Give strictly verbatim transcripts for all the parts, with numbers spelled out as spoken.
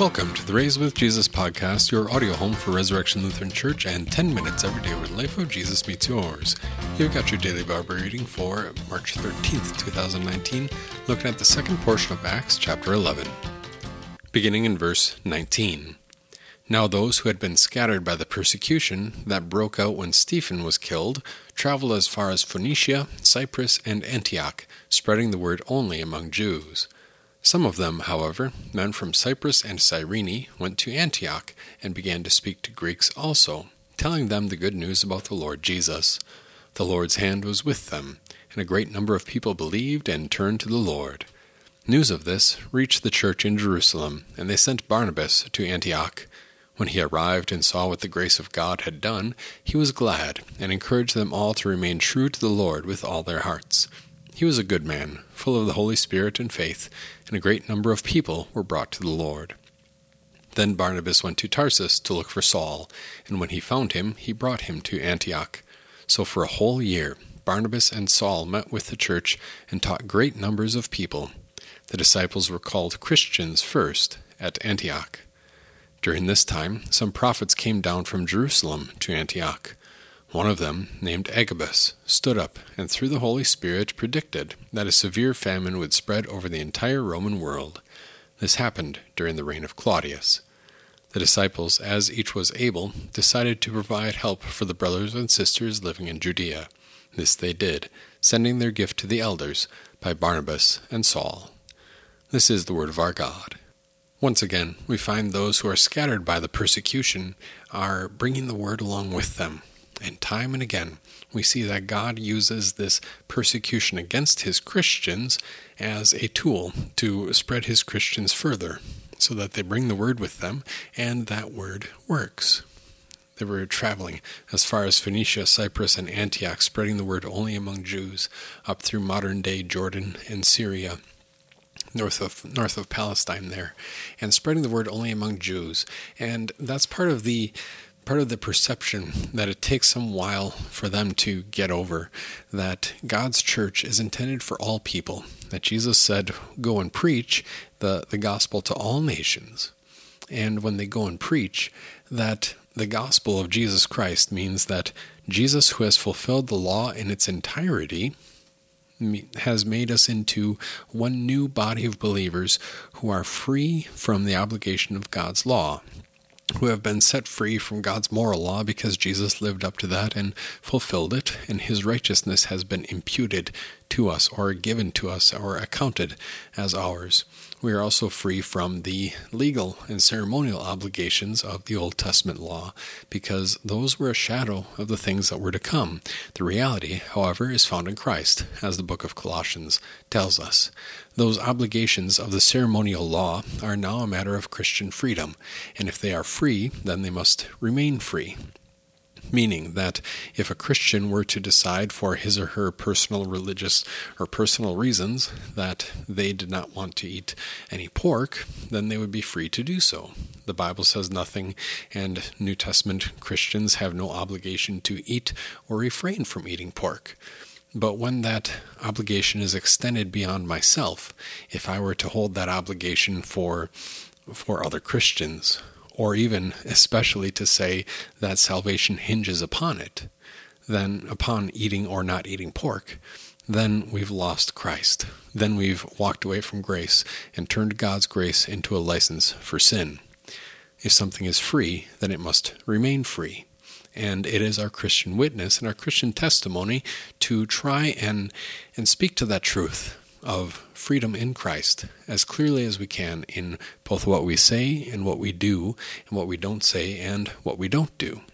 Welcome to the Raised with Jesus podcast, your audio home for Resurrection Lutheran Church and ten minutes every day where the life of Jesus meets yours. You've got your daily Bible reading for March thirteenth, twenty nineteen, looking at the second portion of Acts chapter eleven. Beginning in verse nineteen. Now those who had been scattered by the persecution that broke out when Stephen was killed traveled as far as Phoenicia, Cyprus, and Antioch, spreading the word only among Jews. Some of them, however, men from Cyprus and Cyrene, went to Antioch and began to speak to Greeks also, telling them the good news about the Lord Jesus. The Lord's hand was with them, and a great number of people believed and turned to the Lord. News of this reached the church in Jerusalem, and they sent Barnabas to Antioch. When he arrived and saw what the grace of God had done, he was glad, and encouraged them all to remain true to the Lord with all their hearts. He was a good man, full of the Holy Spirit and faith, and a great number of people were brought to the Lord. Then Barnabas went to Tarsus to look for Saul, and when he found him, he brought him to Antioch. So for a whole year, Barnabas and Saul met with the church and taught great numbers of people. The disciples were called Christians first at Antioch. During this time, some prophets came down from Jerusalem to Antioch. One of them, named Agabus, stood up and through the Holy Spirit predicted that a severe famine would spread over the entire Roman world. This happened during the reign of Claudius. The disciples, as each was able, decided to provide help for the brothers and sisters living in Judea. This they did, sending their gift to the elders by Barnabas and Saul. This is the word of our God. Once again, we find those who are scattered by the persecution are bringing the word along with them. And time and again, we see that God uses this persecution against his Christians as a tool to spread his Christians further, so that they bring the word with them, and that word works. They were traveling as far as Phoenicia, Cyprus, and Antioch, spreading the word only among Jews, up through modern-day Jordan and Syria, north of north of Palestine there, and spreading the word only among Jews. And that's part of the Part of the perception that it takes some while for them to get over, that God's church is intended for all people, that Jesus said, go and preach the, the gospel to all nations. And when they go and preach, that the gospel of Jesus Christ means that Jesus, who has fulfilled the law in its entirety, has made us into one new body of believers who are free from the obligation of God's law, who have been set free from God's moral law because Jesus lived up to that and fulfilled it, and his righteousness has been imputed to us or given to us or accounted as ours. We are also free from the legal and ceremonial obligations of the Old Testament law because those were a shadow of the things that were to come. The reality, however, is found in Christ, as the book of Colossians tells us. Those obligations of the ceremonial law are now a matter of Christian freedom, and if they are free, then they must remain free. Meaning that if a Christian were to decide for his or her personal religious or personal reasons that they did not want to eat any pork, then they would be free to do so. The Bible says nothing, and New Testament Christians have no obligation to eat or refrain from eating pork. But when that obligation is extended beyond myself, if I were to hold that obligation for for other Christians, or even especially to say that salvation hinges upon it, then upon eating or not eating pork, then we've lost Christ. Then we've walked away from grace and turned God's grace into a license for sin. If something is free, then it must remain free. And it is our Christian witness and our Christian testimony to try and, and speak to that truth of freedom in Christ as clearly as we can in both what we say and what we do, and what we don't say and what we don't do.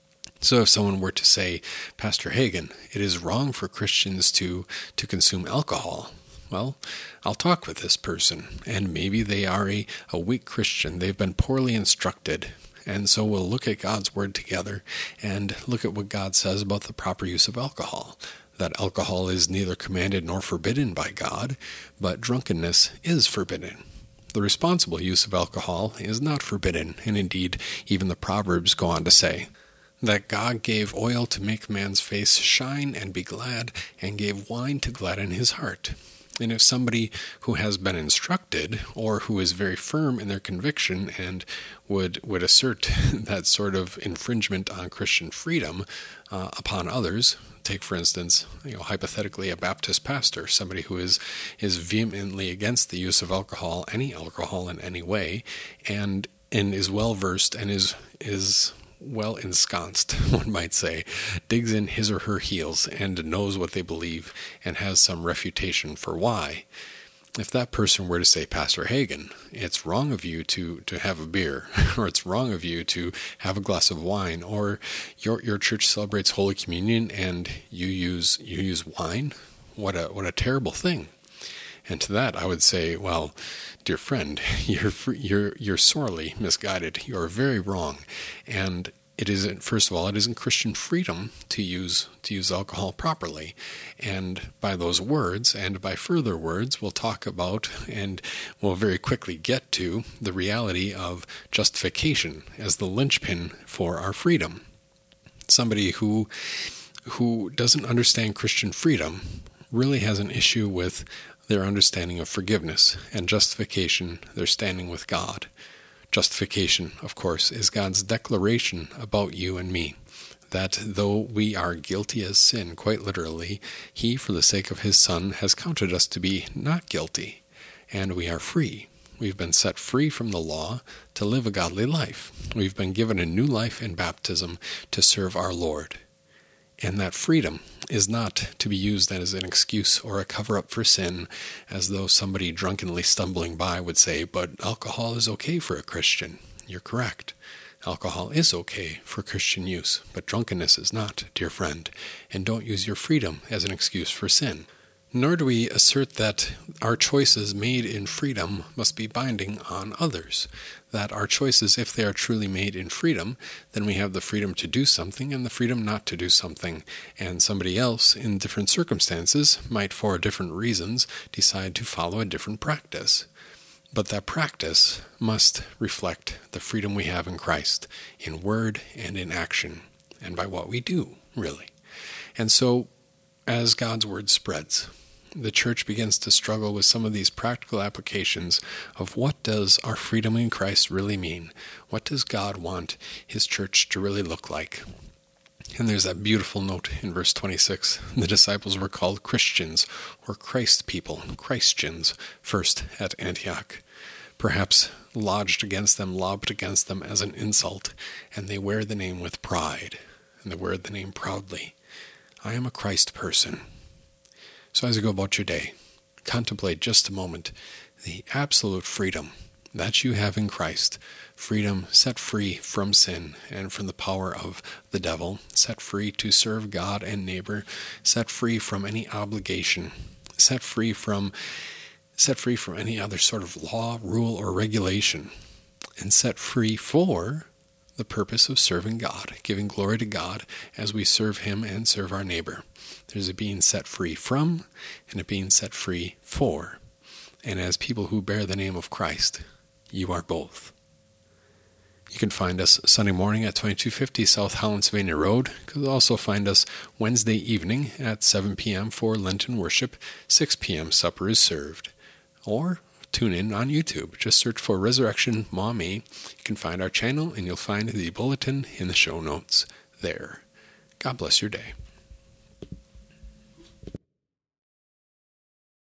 So if someone were to say, Pastor Hagen, it is wrong for Christians to, to consume alcohol, well, I'll talk with this person, and maybe they are a, a weak Christian. They've been poorly instructed. And so we'll look at God's word together and look at what God says about the proper use of alcohol. That alcohol is neither commanded nor forbidden by God, but drunkenness is forbidden. The responsible use of alcohol is not forbidden, and indeed, even the Proverbs go on to say that God gave oil to make man's face shine and be glad, and gave wine to gladden his heart. And if somebody who has been instructed or who is very firm in their conviction and would would assert that sort of infringement on Christian freedom uh, upon others, take for instance, you know, hypothetically a Baptist pastor, somebody who is is vehemently against the use of alcohol, any alcohol in any way, and and is well versed and is is well ensconced, one might say, digs in his or her heels and knows what they believe and has some refutation for why. If that person were to say, Pastor Hagen, it's wrong of you to, to have a beer, or it's wrong of you to have a glass of wine, or your your church celebrates Holy Communion and you use you use wine, what a what a terrible thing. And to that, I would say, well, dear friend, you're you're you're sorely misguided. You are very wrong, and it isn't. First of all, it isn't Christian freedom to use to use alcohol properly. And by those words, and by further words, we'll talk about, and we'll very quickly get to the reality of justification as the linchpin for our freedom. Somebody who who doesn't understand Christian freedom really has an issue with their understanding of forgiveness, and justification, their standing with God. Justification, of course, is God's declaration about you and me, that though we are guilty as sin, quite literally, He, for the sake of His Son, has counted us to be not guilty, and we are free. We've been set free from the law to live a godly life. We've been given a new life in baptism to serve our Lord. And that freedom is not to be used as an excuse or a cover-up for sin, as though somebody drunkenly stumbling by would say, but alcohol is okay for a Christian. You're correct. Alcohol is okay for Christian use, but drunkenness is not, dear friend, and don't use your freedom as an excuse for sin. Nor do we assert that our choices made in freedom must be binding on others, that our choices, if they are truly made in freedom, then we have the freedom to do something and the freedom not to do something, and somebody else in different circumstances might, for different reasons, decide to follow a different practice. But that practice must reflect the freedom we have in Christ, in word and in action, and by what we do, really. And so, as God's word spreads, the church begins to struggle with some of these practical applications of what does our freedom in Christ really mean? What does God want His church to really look like? And there's that beautiful note in verse twenty-six. The disciples were called Christians, or Christ people, Christians, first at Antioch. Perhaps lodged against them, lobbed against them as an insult, and they wear the name with pride, and they wear the name proudly. I am a Christ person. So as you go about your day, contemplate just a moment the absolute freedom that you have in Christ, freedom set free from sin and from the power of the devil, set free to serve God and neighbor, set free from any obligation, set free from set free from any other sort of law, rule, or regulation, and set free for the purpose of serving God, giving glory to God as we serve Him and serve our neighbor. There's a being set free from and a being set free for. And as people who bear the name of Christ, you are both. You can find us Sunday morning at twenty-two fifty South Hollandsylvania Road. You can also find us Wednesday evening at seven p.m. for Lenten worship. six p.m. supper is served. Or tune in on YouTube. Just search for Resurrection Maumee. You can find our channel, and you'll find the bulletin in the show notes there. God bless your day.